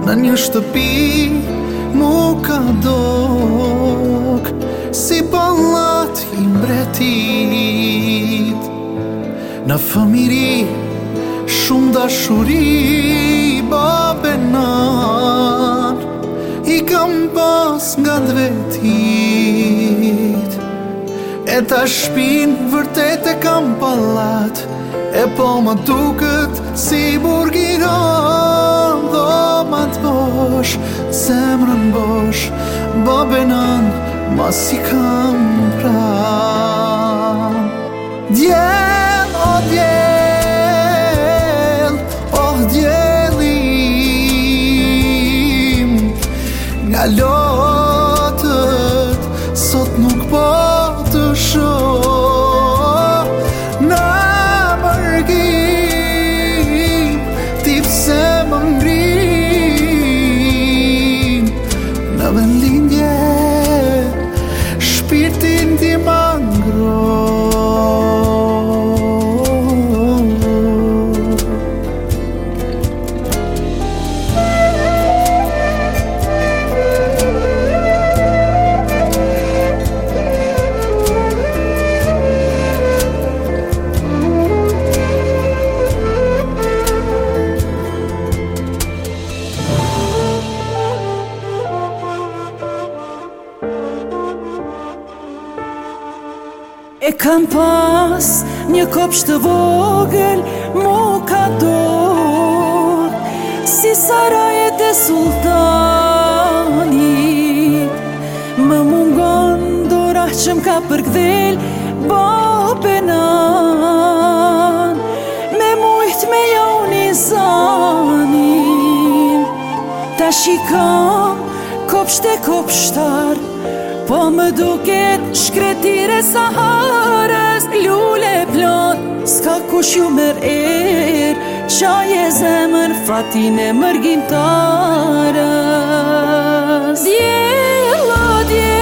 në një shtëpi mu ka dok, si pallat I mbretit. Në fëmiri shumë dashuri babenan I kam pas nga dvetit. E ta shpin vërtet e kam pallat, e po më duket si burgiran. Dho ma t'bosh, zemrën bosh, babenan mas I kam pran. Djel, o djel, oh djelim, nga lotët sot nuk po të shoh. Në mërgim, ti pse më ngrin, në vendlindje, shpirtin ti më ngro. E kam pas një kopsht të vogël, mu ka dorë, si sarajet e sultanit. Më mungon dora që m'ka përkdhel babenan, me mujt me jauni zanin. Ta shikam kopsht e kopshtar, po më duket shkretire Saharës. Lule plot, s'ka kush ju merr, qaj e zemën fatin e mërgjimtarës. Djel, o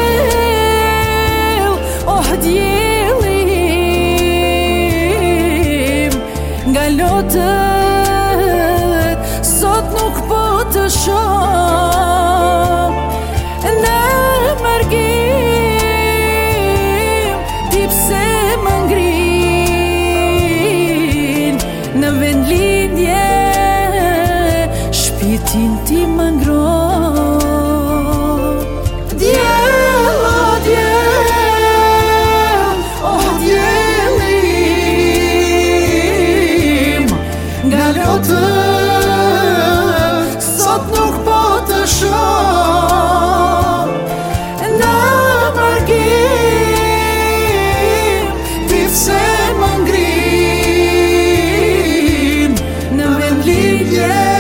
djel, oh djelim, nga lotët sot nuk po të shoh. Në mërgjim, ti pse më ngrin, në vendlindje, shpirtin ti më ngro. Djel, o djel, oh djelim, nga lotët sot nuk po të shoh. Në mërgjim, ti pse më ngrin, në vendlindje,